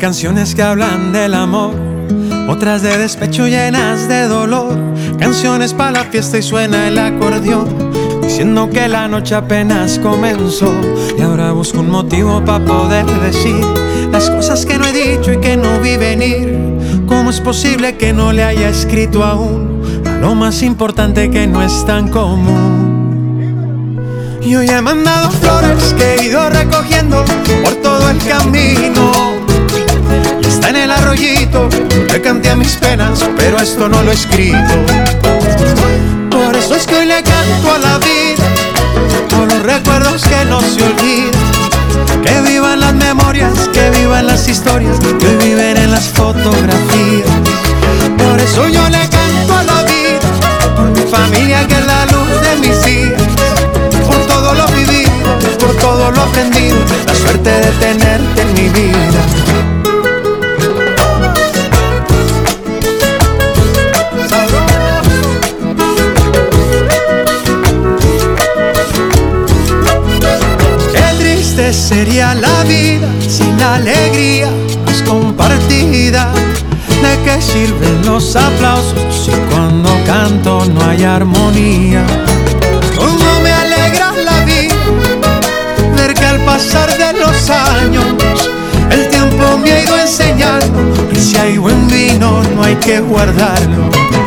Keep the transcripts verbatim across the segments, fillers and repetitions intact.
canciones que hablan del amor, otras de despecho llenas de dolor. Canciones para la fiesta y suena el acordeón, diciendo que la noche apenas comenzó. Y ahora busco un motivo para poder decir las cosas que no he dicho y que no vi venir. ¿Cómo es posible que no le haya escrito aún a lo más importante que no es tan común? Yo ya he mandado flores que he ido recogiendo por todo el camino, y está en el arroyito, le canté a mis penas, pero esto no lo he escrito. Por eso es que hoy le canto a la vida, por los recuerdos que no se olvidan. Que vivan las memorias, que vivan las historias, que hoy viven en las fotografías. Por eso yo le canto a la vida, por mi familia que es la luz de mis días, por todo lo vivido, por todo lo aprendido, la suerte de tenerte en mi vida. Sería la vida sin alegría pues compartida. ¿De qué sirven los aplausos si cuando canto no hay armonía? ¿Cómo me alegra la vida ver que al pasar de los años el tiempo me ha ido enseñando que si hay buen vino no hay que guardarlo?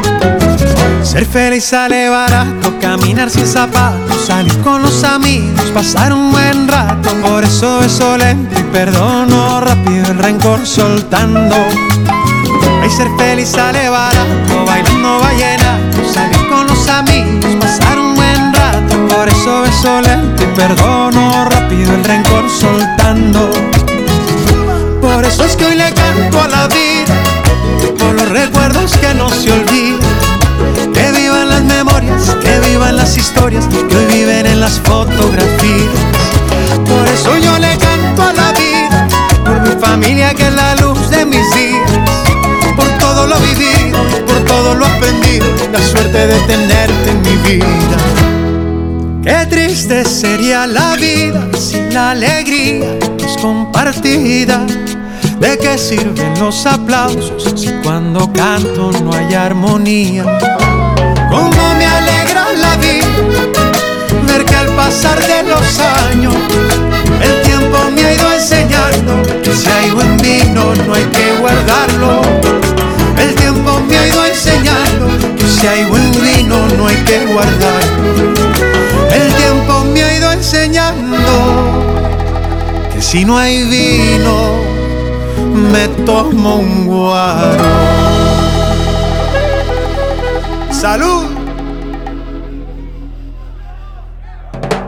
Ser feliz sale barato, caminar sin zapatos, salir con los amigos, pasar un buen rato. Por eso beso lento y perdono rápido el rencor soltando. Ay, ser feliz sale barato, bailando vallenato, salir con los amigos, pasar un buen rato. Por eso beso lento y perdono rápido el rencor soltando. Por eso es que hoy le canto a la vida, por los recuerdos que no se olvidan. Que vivan las memorias, que vivan las historias, que hoy viven en las fotografías. Por eso yo le canto a la vida, por mi familia que es la luz de mis días, por todo lo vivido, por todo lo aprendido, la suerte de tenerte en mi vida. Qué triste sería la vida sin la alegría que es compartida. ¿De qué sirven los aplausos si cuando canto no hay armonía? Cómo me alegra la vida ver que al pasar de los años el tiempo me ha ido enseñando que si hay buen vino no hay que guardarlo. El tiempo me ha ido enseñando que si hay buen vino no hay que guardarlo. El tiempo me ha ido enseñando que si no hay vino me tomo un guaro. ¡Salud!